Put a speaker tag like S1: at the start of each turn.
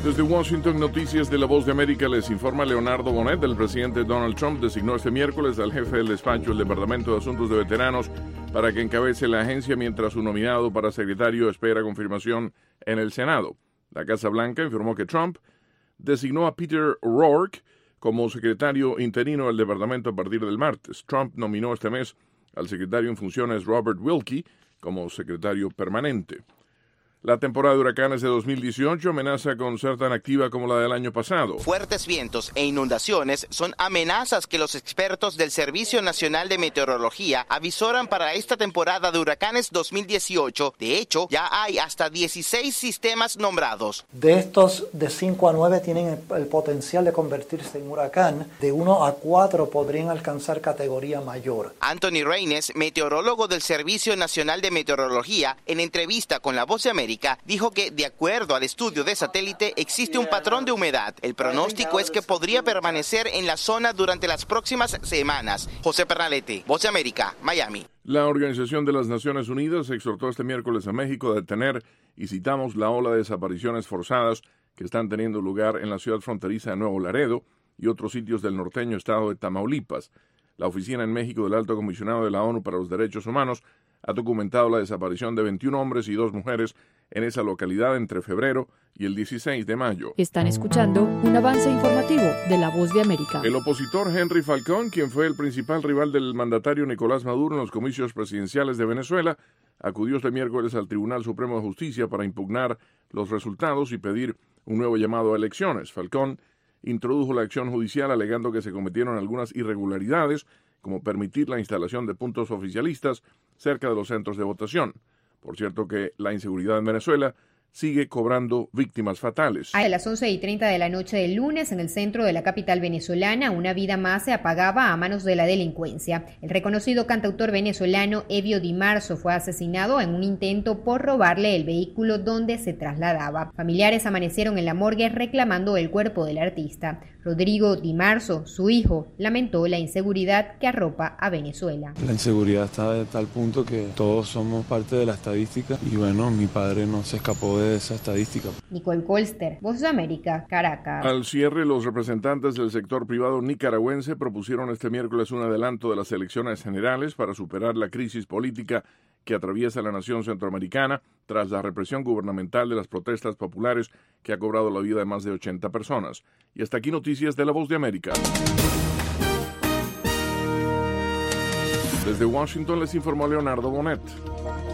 S1: Desde Washington, Noticias de La Voz de América les informa Leonardo Bonet. El presidente Donald Trump designó este miércoles al jefe del despacho del Departamento de Asuntos de Veteranos para que encabece la agencia mientras su nominado para secretario espera confirmación en el Senado. La Casa Blanca informó que Trump designó a Peter O'Rourke como secretario interino del departamento a partir del martes. Trump nominó este mes al secretario en funciones Robert Wilkie como secretario permanente. La temporada de huracanes de 2018 amenaza con ser tan activa como la del año pasado.
S2: Fuertes vientos e inundaciones son amenazas que los expertos del Servicio Nacional de Meteorología avisoran para esta temporada de huracanes 2018. De hecho, ya hay hasta 16 sistemas nombrados.
S3: De estos, de 5 a 9 tienen el potencial de convertirse en huracán. De 1 a 4 podrían alcanzar categoría mayor.
S2: Anthony Reynes, meteorólogo del Servicio Nacional de Meteorología, en entrevista con La Voz de América, dijo que, de acuerdo al estudio de satélite, existe un patrón de humedad. El pronóstico es que podría permanecer en la zona durante las próximas semanas. José Pernalete, Voz de América, Miami.
S1: La Organización de las Naciones Unidas exhortó este miércoles a México a detener, y citamos, la ola de desapariciones forzadas que están teniendo lugar en la ciudad fronteriza de Nuevo Laredo y otros sitios del norteño estado de Tamaulipas. La oficina en México del Alto Comisionado de la ONU para los Derechos Humanos ha documentado la desaparición de 21 hombres y 2 mujeres en esa localidad entre febrero y el 16 de mayo.
S4: Están escuchando un avance informativo de La Voz de América.
S1: El opositor Henry Falcón, quien fue el principal rival del mandatario Nicolás Maduro en los comicios presidenciales de Venezuela, acudió este miércoles al Tribunal Supremo de Justicia para impugnar los resultados y pedir un nuevo llamado a elecciones. Falcón introdujo la acción judicial alegando que se cometieron algunas irregularidades, como permitir la instalación de puntos oficialistas cerca de los centros de votación. Por cierto que la inseguridad en Venezuela sigue cobrando víctimas fatales.
S5: A las 11:30 de la noche del lunes, en el centro de la capital venezolana, una vida más se apagaba a manos de la delincuencia. El reconocido cantautor venezolano Evio Di Marzo fue asesinado en un intento por robarle el vehículo donde se trasladaba. Familiares amanecieron en la morgue reclamando el cuerpo del artista. Rodrigo Di Marzo, su hijo, lamentó la inseguridad que arropa a Venezuela.
S6: La inseguridad está de tal punto que todos somos parte de la estadística y bueno, mi padre no se escapó de esa estadística.
S5: Nicole Colster, Voz de América, Caracas.
S1: Al cierre, los representantes del sector privado nicaragüense propusieron este miércoles un adelanto de las elecciones generales para superar la crisis política que atraviesa la nación centroamericana tras la represión gubernamental de las protestas populares que ha cobrado la vida de más de 80 personas. Y hasta aquí noticias de La Voz de América. Desde Washington les informó Leonardo Bonet.